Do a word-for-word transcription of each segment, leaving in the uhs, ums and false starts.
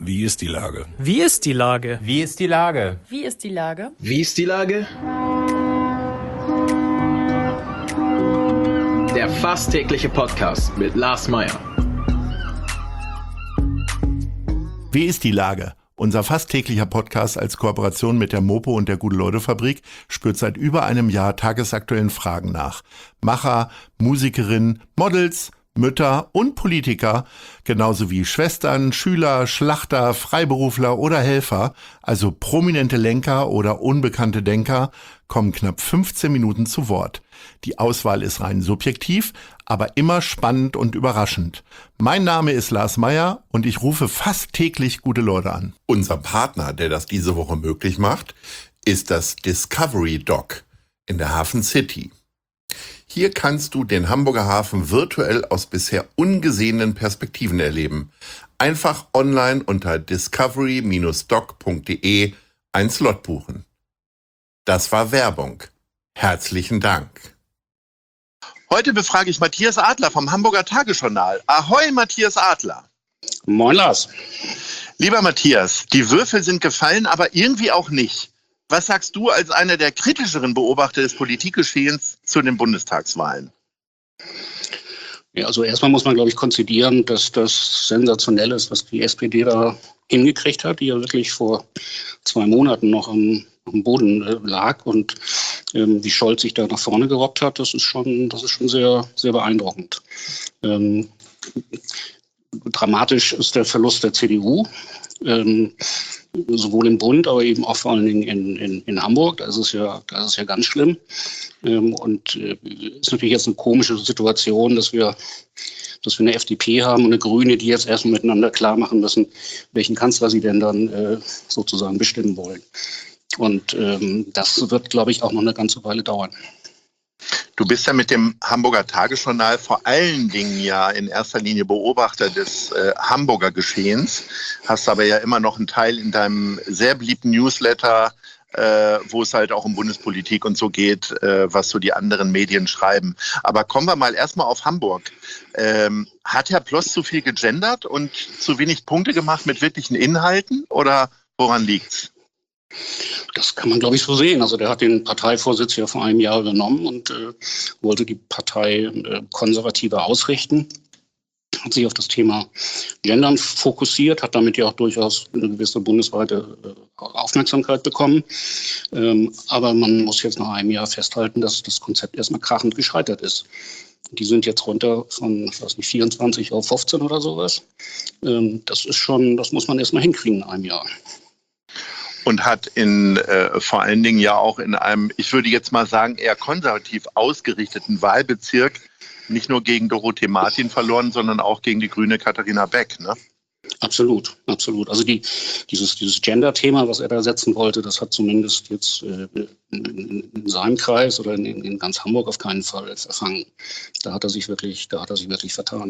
Wie ist die Lage? Wie ist die Lage? Wie ist die Lage? Wie ist die Lage? Wie ist die Lage? Der fast tägliche Podcast mit Lars Meyer. Wie ist die Lage? Unser fast täglicher Podcast als Kooperation mit der Mopo und der Gute-Leute-Fabrik spürt seit über einem Jahr tagesaktuellen Fragen nach. Macher, Musikerinnen, Models, Mütter und Politiker, genauso wie Schwestern, Schüler, Schlachter, Freiberufler oder Helfer, also prominente Lenker oder unbekannte Denker, kommen knapp fünfzehn Minuten zu Wort. Die Auswahl ist rein subjektiv, aber immer spannend und überraschend. Mein Name ist Lars Meyer und ich rufe fast täglich gute Leute an. Unser Partner, der das diese Woche möglich macht, ist das Discovery Dock in der Hafen City. Hier kannst du den Hamburger Hafen virtuell aus bisher ungesehenen Perspektiven erleben. Einfach online unter discovery Bindestrich dock Punkt de ein Slot buchen. Das war Werbung. Herzlichen Dank. Heute befrage ich Matthias Adler vom Hamburger Tagesjournal. Ahoi, Matthias Adler. Moin, Lars. Lieber Matthias, die Würfel sind gefallen, aber irgendwie auch nicht. Was sagst du als einer der kritischeren Beobachter des Politikgeschehens zu den Bundestagswahlen? Ja, also erstmal muss man, glaube ich, konzidieren, dass das sensationell ist, was die S P D da hingekriegt hat, die ja wirklich vor zwei Monaten noch am, am Boden äh, lag und ähm, wie Scholz sich da nach vorne gerobbt hat. Das ist schon, das ist schon sehr, sehr beeindruckend. Ähm, dramatisch ist der Verlust der C D U. Ähm, sowohl im Bund, aber eben auch vor allen Dingen in, in, in Hamburg. Das ist ja, das ist ja ganz schlimm. Ähm, und äh, ist natürlich jetzt eine komische Situation, dass wir, dass wir eine F D P haben und eine Grüne, die jetzt erstmal miteinander klar machen müssen, welchen Kanzler sie denn dann äh, sozusagen bestimmen wollen. Und ähm, das wird, glaube ich, auch noch eine ganze Weile dauern. Du bist ja mit dem Hamburger Tagesjournal vor allen Dingen ja in erster Linie Beobachter des äh, Hamburger Geschehens, hast aber ja immer noch einen Teil in deinem sehr beliebten Newsletter, äh, wo es halt auch um Bundespolitik und so geht, äh, was so die anderen Medien schreiben. Aber kommen wir mal erstmal auf Hamburg. Ähm, hat Herr Ploss zu viel gegendert und zu wenig Punkte gemacht mit wirklichen Inhalten oder woran liegt's? Das kann man, glaube ich, so sehen. Also der hat den Parteivorsitz ja vor einem Jahr übernommen und äh, wollte die Partei äh, konservativer ausrichten. Hat sich auf das Thema Gendern fokussiert, hat damit ja auch durchaus eine gewisse bundesweite äh, Aufmerksamkeit bekommen. Ähm, aber man muss jetzt nach einem Jahr festhalten, dass das Konzept erstmal krachend gescheitert ist. Die sind jetzt runter von, ich weiß nicht, vierundzwanzig auf fünfzehn oder sowas. Ähm, das ist schon, das muss man erstmal hinkriegen in einem Jahr. Und hat in äh, vor allen Dingen ja auch in einem, ich würde jetzt mal sagen, eher konservativ ausgerichteten Wahlbezirk nicht nur gegen Dorothee Martin verloren, sondern auch gegen die grüne Katharina Beck, ne? Absolut, absolut. Also die, dieses, dieses Gender-Thema, was er da setzen wollte, das hat zumindest jetzt äh, in, in seinem Kreis oder in, in ganz Hamburg auf keinen Fall verfangen. Da hat er sich wirklich, da hat er sich wirklich vertan.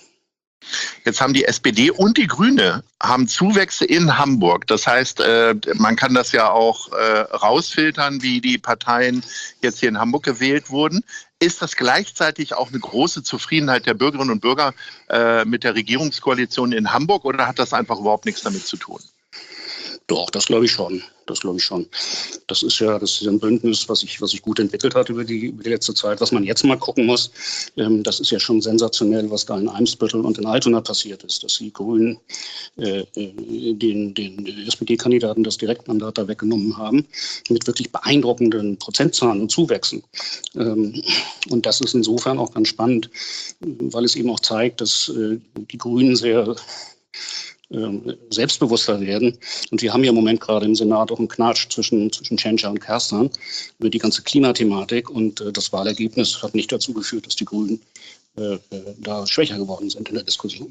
Jetzt haben die S P D und die Grüne haben Zuwächse in Hamburg. Das heißt, man kann das ja auch rausfiltern, wie die Parteien jetzt hier in Hamburg gewählt wurden. Ist das gleichzeitig auch eine große Zufriedenheit der Bürgerinnen und Bürger mit der Regierungskoalition in Hamburg oder hat das einfach überhaupt nichts damit zu tun? Doch, das glaube ich schon. Das glaube ich schon. Das ist ja, das ist ja ein Bündnis, was sich was sich gut entwickelt hat über die, über die letzte Zeit. Was man jetzt mal gucken muss, ähm, das ist ja schon sensationell, was da in Eimsbüttel und in Altona passiert ist, dass die Grünen äh, den, den S P D-Kandidaten das Direktmandat da weggenommen haben, mit wirklich beeindruckenden Prozentzahlen und Zuwächsen. Ähm, und das ist insofern auch ganz spannend, weil es eben auch zeigt, dass äh, die Grünen sehr selbstbewusster werden. Und wir haben ja im Moment gerade im Senat auch einen Knatsch zwischen, zwischen Tschentscher und Kerstan über die ganze Klimathematik. Und äh, das Wahlergebnis hat nicht dazu geführt, dass die Grünen äh, da schwächer geworden sind in der Diskussion.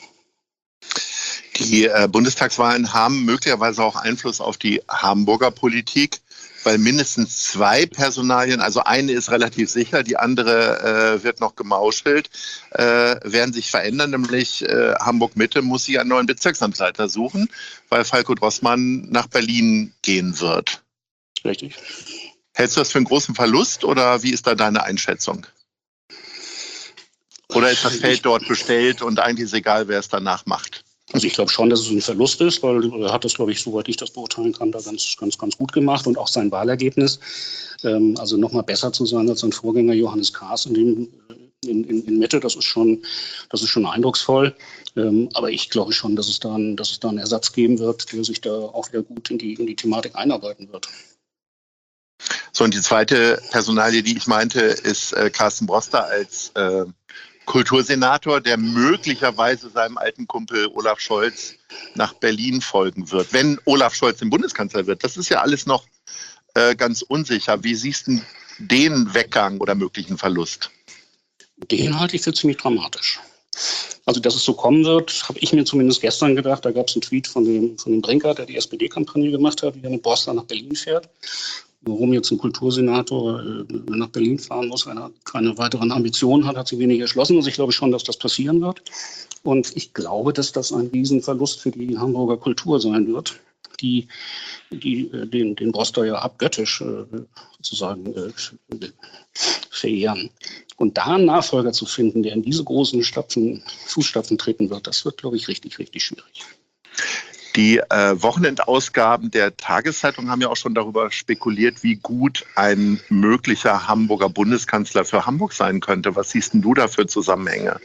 Die äh, Bundestagswahlen haben möglicherweise auch Einfluss auf die Hamburger Politik, weil mindestens zwei Personalien, also eine ist relativ sicher, die andere äh, wird noch gemauschelt, äh, werden sich verändern, nämlich äh, Hamburg-Mitte muss sich einen neuen Bezirksamtsleiter suchen, weil Falko Drossmann nach Berlin gehen wird. Richtig. Hältst du das für einen großen Verlust oder wie ist da deine Einschätzung? Oder ist das Feld dort bestellt und eigentlich ist egal, wer es danach macht? Also ich glaube schon, dass es ein Verlust ist, weil er hat das, glaube ich, soweit ich das beurteilen kann, da ganz, ganz, ganz gut gemacht und auch sein Wahlergebnis, ähm, also nochmal besser zu sein als sein Vorgänger Johannes Kahrs in, dem, in, in, in Mitte, das ist schon, das ist schon eindrucksvoll. Ähm, aber ich glaube schon, dass es, da einen, dass es da einen Ersatz geben wird, der sich da auch wieder gut in die, in die Thematik einarbeiten wird. So, und die zweite Personalie, die ich meinte, ist äh, Carsten Broster als äh, Kultursenator, der möglicherweise seinem alten Kumpel Olaf Scholz nach Berlin folgen wird, wenn Olaf Scholz im Bundeskanzler wird. Das ist ja alles noch äh, ganz unsicher. Wie siehst du den Weggang oder möglichen Verlust? Den halte ich für ziemlich dramatisch. Also, dass es so kommen wird, habe ich mir zumindest gestern gedacht. Da gab es einen Tweet von dem, von dem Brinker, der die S P D-Kampagne gemacht hat, wie er mit Broster nach Berlin fährt. Warum jetzt ein Kultursenator äh, nach Berlin fahren muss, wenn er keine weiteren Ambitionen hat, hat sie wenig erschlossen. Also ich glaube schon, dass das passieren wird. Und ich glaube, dass das ein Riesenverlust für die Hamburger Kultur sein wird, die, die äh, den, den Broster ja abgöttisch äh, sozusagen äh, verehren. Und da einen Nachfolger zu finden, der in diese großen Stapfen, Fußstapfen treten wird, das wird, glaube ich, richtig, richtig schwierig. Die äh, Wochenendausgaben der Tageszeitung haben ja auch schon darüber spekuliert, wie gut ein möglicher Hamburger Bundeskanzler für Hamburg sein könnte. Was siehst denn du da für Zusammenhänge?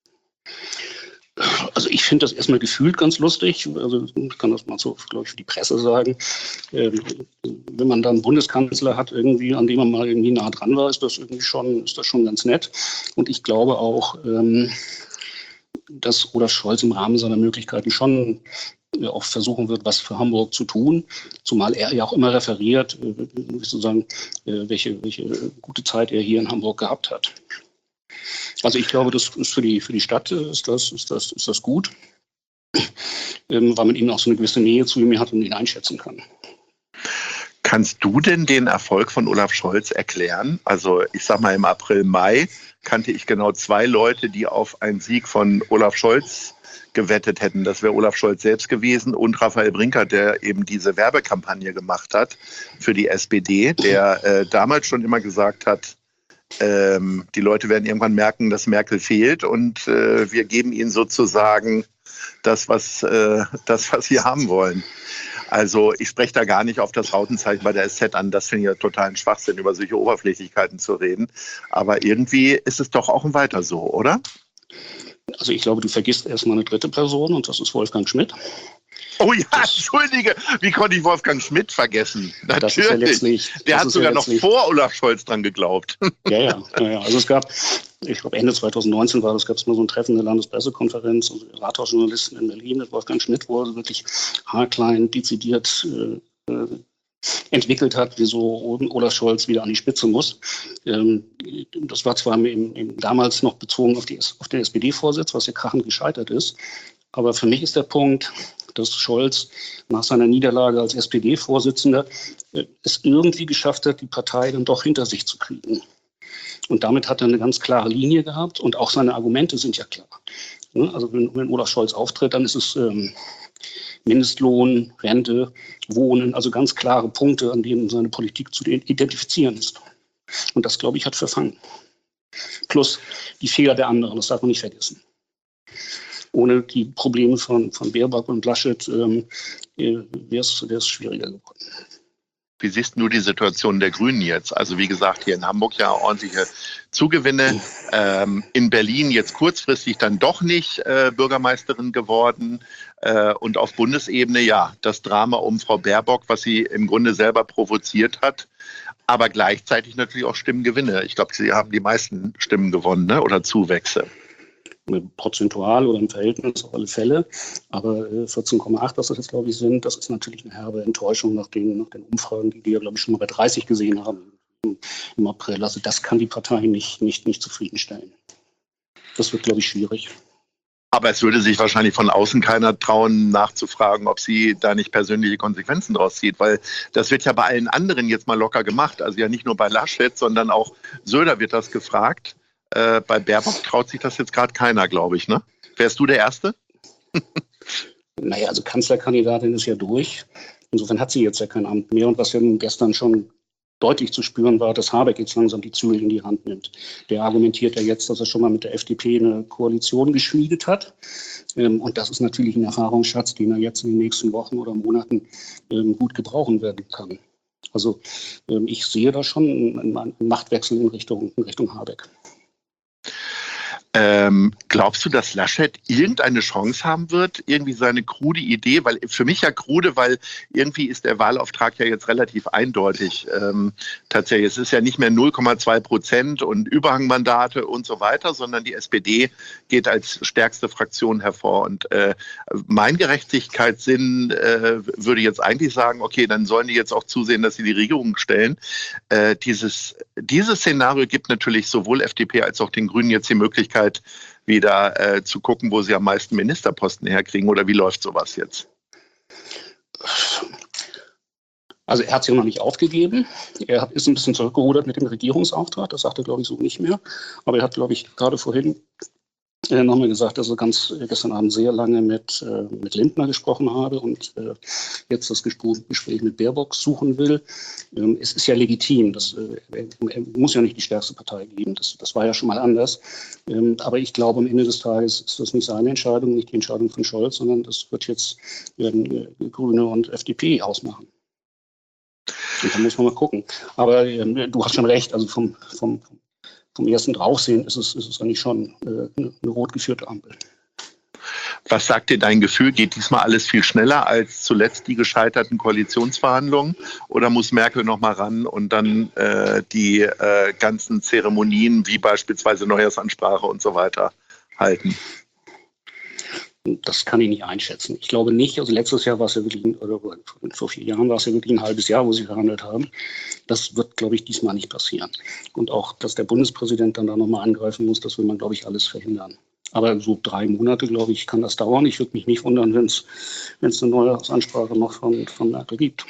Also ich finde das erstmal gefühlt ganz lustig. Also ich kann das mal so, glaube ich, für die Presse sagen. Ähm, wenn man dann einen Bundeskanzler hat, irgendwie, an dem man mal irgendwie nah dran war, ist das irgendwie schon, ist das schon ganz nett. Und ich glaube auch, ähm, dass Olaf Scholz im Rahmen seiner Möglichkeiten schon auch versuchen wird, was für Hamburg zu tun, zumal er ja auch immer referiert, sozusagen, welche, welche gute Zeit er hier in Hamburg gehabt hat. Also ich glaube, das ist für die, für die Stadt ist das, ist das, ist das gut, weil man eben auch so eine gewisse Nähe zu ihm hat und ihn einschätzen kann. Kannst du denn den Erfolg von Olaf Scholz erklären? Also ich sag mal, im April, Mai kannte ich genau zwei Leute, die auf einen Sieg von Olaf Scholz gewettet hätten. Das wäre Olaf Scholz selbst gewesen und Raphael Brinker, der eben diese Werbekampagne gemacht hat für die S P D, der äh, damals schon immer gesagt hat, ähm, die Leute werden irgendwann merken, dass Merkel fehlt und äh, wir geben ihnen sozusagen das, was, äh, das, was sie haben wollen. Also ich spreche da gar nicht auf das Rautenzeichen bei der S Z an. Das finde ich ja totalen Schwachsinn, über solche Oberflächlichkeiten zu reden. Aber irgendwie ist es doch auch ein Weiter so, oder? Also ich glaube, du vergisst erstmal eine dritte Person und das ist Wolfgang Schmidt. Oh ja, Entschuldige, wie konnte ich Wolfgang Schmidt vergessen? Natürlich. Das ist ja letztlich, Der hat sogar ja noch vor Olaf Scholz dran geglaubt. Ja, ja, ja, ja. Also es gab, ich glaube Ende zwanzig neunzehn war das, gab es mal so ein Treffen der Landespressekonferenz und Rathausjournalisten in Berlin mit Wolfgang Schmidt, wo er wirklich haarklein, dezidiert äh, entwickelt hat, wieso Olaf Scholz wieder an die Spitze muss. Ähm, das war zwar im, im, damals noch bezogen auf, die, auf den S P D-Vorsitz, was ja krachend gescheitert ist, aber für mich ist der Punkt, dass Scholz nach seiner Niederlage als S P D-Vorsitzender äh, es irgendwie geschafft hat, die Partei dann doch hinter sich zu kriegen. Und damit hat er eine ganz klare Linie gehabt und auch seine Argumente sind ja klar. Ja, also wenn, wenn Olaf Scholz auftritt, dann ist es ähm, Mindestlohn, Rente, Wohnen, also ganz klare Punkte, an denen seine Politik zu identifizieren ist. Und das, glaube ich, hat verfangen. Plus die Fehler der anderen, das darf man nicht vergessen. Ohne die Probleme von, von Baerbock und Laschet ähm, wäre es schwieriger geworden. Wie siehst du die Situation der Grünen jetzt? Also wie gesagt, hier in Hamburg ja ordentliche Zugewinne. Ähm, in Berlin jetzt kurzfristig dann doch nicht äh, Bürgermeisterin geworden. Äh, und auf Bundesebene, ja, das Drama um Frau Baerbock, was sie im Grunde selber provoziert hat. Aber gleichzeitig natürlich auch Stimmengewinne. Ich glaube, sie haben die meisten Stimmen gewonnen, ne? Oder Zuwächse. Prozentual oder im Verhältnis auf alle Fälle. Aber äh, vierzehn Komma acht, was das jetzt, glaube ich, sind, das ist natürlich eine herbe Enttäuschung nach den, nach den Umfragen, die wir, glaube ich, schon mal bei dreißig gesehen haben im, im April. Also das kann die Partei nicht, nicht, nicht zufriedenstellen. Das wird, glaube ich, schwierig. Aber es würde sich wahrscheinlich von außen keiner trauen, nachzufragen, ob sie da nicht persönliche Konsequenzen draus zieht, weil das wird ja bei allen anderen jetzt mal locker gemacht. Also ja nicht nur bei Laschet, sondern auch Söder wird das gefragt. Äh, bei Baerbock traut sich das jetzt gerade keiner, glaube ich, ne? Wärst du der Erste? Naja, also Kanzlerkandidatin ist ja durch. Insofern hat sie jetzt ja kein Amt mehr. Und was ja gestern schon deutlich zu spüren war, dass Habeck jetzt langsam die Zügel in die Hand nimmt. Der argumentiert ja jetzt, dass er schon mal mit der F D P eine Koalition geschmiedet hat. Ähm, und das ist natürlich ein Erfahrungsschatz, den er jetzt in den nächsten Wochen oder Monaten ähm, gut gebrauchen werden kann. Also ähm, ich sehe da schon einen, einen Machtwechsel in Richtung, in Richtung Habeck. Ähm, glaubst du, dass Laschet irgendeine Chance haben wird? Irgendwie seine krude Idee, weil für mich ja krude, weil irgendwie ist der Wahlauftrag ja jetzt relativ eindeutig. Ähm, tatsächlich, es ist ja nicht mehr null Komma zwei Prozent und Überhangmandate und so weiter, sondern die S P D geht als stärkste Fraktion hervor. Und äh, mein Gerechtigkeitssinn äh, würde jetzt eigentlich sagen, okay, dann sollen die jetzt auch zusehen, dass sie die Regierung stellen. Äh, dieses, dieses Szenario gibt natürlich sowohl F D P als auch den Grünen jetzt die Möglichkeit, wieder äh, zu gucken, wo sie am meisten Ministerposten herkriegen, oder wie läuft sowas jetzt? Also er hat sich noch nicht aufgegeben. Er hat, ist ein bisschen zurückgerudert mit dem Regierungsauftrag. Das sagt er, glaube ich, so nicht mehr. Aber er hat, glaube ich, gerade vorhin äh, nochmal gesagt, dass er ganz äh, gestern Abend sehr lange mit, äh, mit Lindner gesprochen habe und äh, jetzt das Gespräch, Gespräch mit Baerbock suchen will. Ähm, es ist ja legitim. Das, äh, er muss ja nicht die stärkste Partei geben. Das, das war ja schon mal anders. Ähm, aber ich glaube, am Ende des Tages ist das nicht seine Entscheidung, nicht die Entscheidung von Scholz, sondern das wird jetzt äh, Grüne und F D P ausmachen. Und da muss man mal gucken. Aber äh, du hast schon recht, also vom, vom, vom ersten Draufsehen ist es, ist es eigentlich schon äh, eine, eine rot geführte Ampel. Was sagt dir dein Gefühl? Geht diesmal alles viel schneller als zuletzt die gescheiterten Koalitionsverhandlungen? Oder muss Merkel noch mal ran und dann äh, die äh, ganzen Zeremonien wie beispielsweise Neujahrsansprache und so weiter halten? Das kann ich nicht einschätzen. Ich glaube nicht, also letztes Jahr war es ja wirklich, oder vor vier Jahren war es ja wirklich ein halbes Jahr, wo sie verhandelt haben. Das wird, glaube ich, diesmal nicht passieren. Und auch, dass der Bundespräsident dann da nochmal angreifen muss, das will man, glaube ich, alles verhindern. Aber so drei Monate, glaube ich, kann das dauern. Ich würde mich nicht wundern, wenn es eine Neujahrsansprache noch von, von Merkel gibt.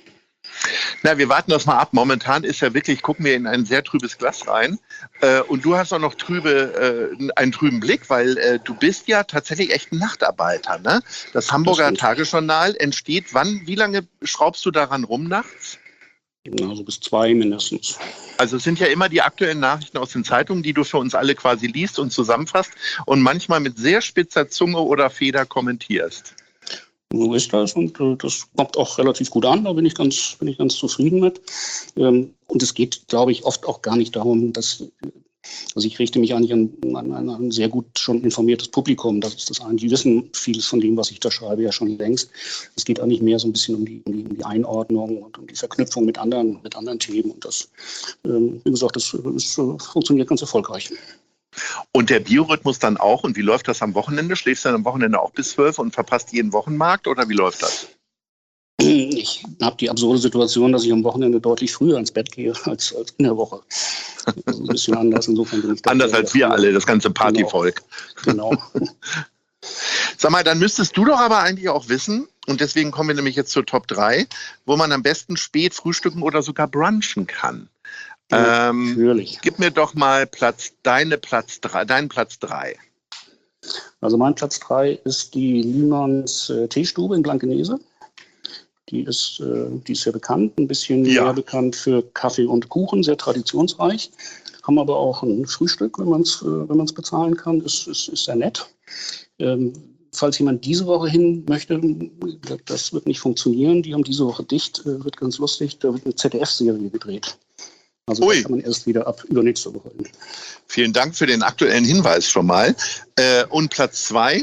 Na, wir warten das mal ab. Momentan ist ja wirklich, gucken wir in ein sehr trübes Glas rein. Äh, und du hast auch noch trübe, äh, einen trüben Blick, weil äh, du bist ja tatsächlich echt ein Nachtarbeiter. Ne? Das Hamburger Das Tagesjournal entsteht wann? Wie lange schraubst du daran rum nachts? Also bis zwei mindestens. Also es sind ja immer die aktuellen Nachrichten aus den Zeitungen, die du für uns alle quasi liest und zusammenfasst und manchmal mit sehr spitzer Zunge oder Feder kommentierst. So ist das und äh, das kommt auch relativ gut an, da bin ich ganz, bin ich ganz zufrieden mit. Ähm, und es geht, glaube ich, oft auch gar nicht darum, dass, also ich richte mich eigentlich an, an, an ein sehr gut schon informiertes Publikum, das ist das eine, die wissen vieles von dem, was ich da schreibe, ja schon längst. Es geht eigentlich mehr so ein bisschen um die, um die, um die Einordnung und um die Verknüpfung mit anderen, mit anderen Themen und das, ähm, wie gesagt, das, das funktioniert ganz erfolgreich. Und der Biorhythmus dann auch? Und wie läuft das am Wochenende? Schläfst du dann am Wochenende auch bis zwölf und verpasst jeden Wochenmarkt? Oder wie läuft das? Ich habe die absurde Situation, dass ich am Wochenende deutlich früher ins Bett gehe als, als in der Woche. Das ist ein bisschen anders. Insofern bin ich anders als wir alle, das ganze Partyvolk. Genau. genau. Sag mal, dann müsstest du doch aber eigentlich auch wissen, und deswegen kommen wir nämlich jetzt zur Top drei, wo man am besten spät frühstücken oder sogar brunchen kann. Ja, ähm, natürlich. Gib mir doch mal Platz, deine Platz drei, deinen Platz drei. Also mein Platz drei ist die Lühmanns äh, Teestube in Blankenese. Die ist, äh, die ist sehr bekannt, ein bisschen Ja. mehr bekannt für Kaffee und Kuchen, sehr traditionsreich. Haben aber auch ein Frühstück, wenn man es äh, wenn man es bezahlen kann, ist, ist, ist sehr nett. Ähm, falls jemand diese Woche hin möchte, das wird nicht funktionieren. Die haben diese Woche dicht, äh, wird ganz lustig. Da wird eine Z D F-Serie gedreht. Also Ui. das kann man erst wieder ab übernächste Woche hin. Vielen Dank für den aktuellen Hinweis schon mal. Äh, und Platz zwei?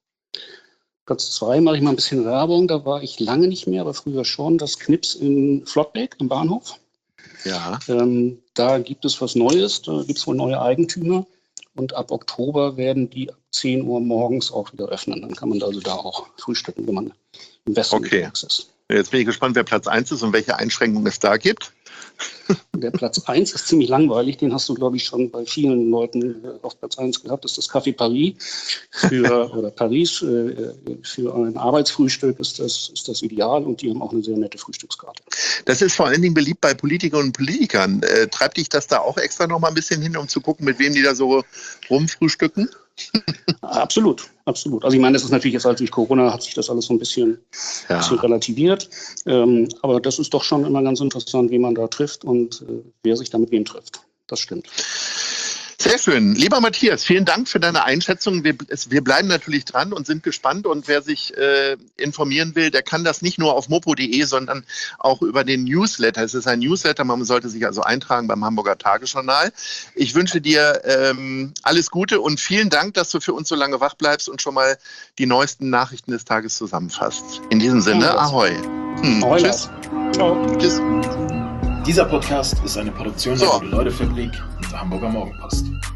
Platz zwei mache ich mal ein bisschen Werbung. Da war ich lange nicht mehr, aber früher schon. Das Knips in Flottbeck im Bahnhof. Ja. Ähm, da gibt es was Neues. Da gibt es wohl neue Eigentümer. Und ab Oktober werden die ab zehn Uhr morgens auch wieder öffnen. Dann kann man also da auch frühstücken, wenn man im Westen Okay. unterwegs ist. Jetzt bin ich gespannt, wer Platz eins ist und welche Einschränkungen es da gibt. Der Platz eins ist ziemlich langweilig. Den hast du, glaube ich, schon bei vielen Leuten äh, auf Platz eins gehabt. Das ist das Café Paris für, oder Paris. Äh, für ein Arbeitsfrühstück ist das, ist das ideal und die haben auch eine sehr nette Frühstückskarte. Das ist vor allen Dingen beliebt bei Politikerinnen und Politikern. Äh, treibt dich das da auch extra noch mal ein bisschen hin, um zu gucken, mit wem die da so rumfrühstücken? Absolut, absolut. Also ich meine, das ist natürlich jetzt halt durch Corona hat sich das alles so ein bisschen, Ja. bisschen relativiert. Ähm, aber das ist doch schon immer ganz interessant, wie man da trifft und äh, wer sich da mit wem trifft. Das stimmt. Sehr schön. Lieber Matthias, vielen Dank für deine Einschätzung. Wir, es, wir bleiben natürlich dran und sind gespannt. Und wer sich äh, informieren will, der kann das nicht nur auf mopo punkt de, sondern auch über den Newsletter. Es ist ein Newsletter, man sollte sich also eintragen beim Hamburger Tagesjournal. Ich wünsche dir ähm, alles Gute und vielen Dank, dass du für uns so lange wach bleibst und schon mal die neuesten Nachrichten des Tages zusammenfasst. In diesem Sinne, ahoi. Hm, Ahoi, tschüss. Ciao. Tschüss. Dieser Podcast ist eine Produktion der So. Gute-Leute-Fabrik und der Hamburger Morgenpost.